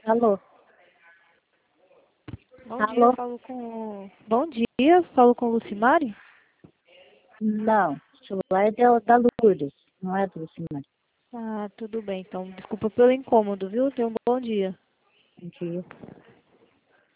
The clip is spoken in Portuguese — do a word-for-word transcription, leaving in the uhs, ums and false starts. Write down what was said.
Alô? Bom dia, Alô? falo com... Bom dia, falo com Lucimari? Não, o celular é da, da Lourdes, não é do Lucimar. Ah, tudo bem, então desculpa pelo incômodo, viu? Tenha um bom dia. Bom dia.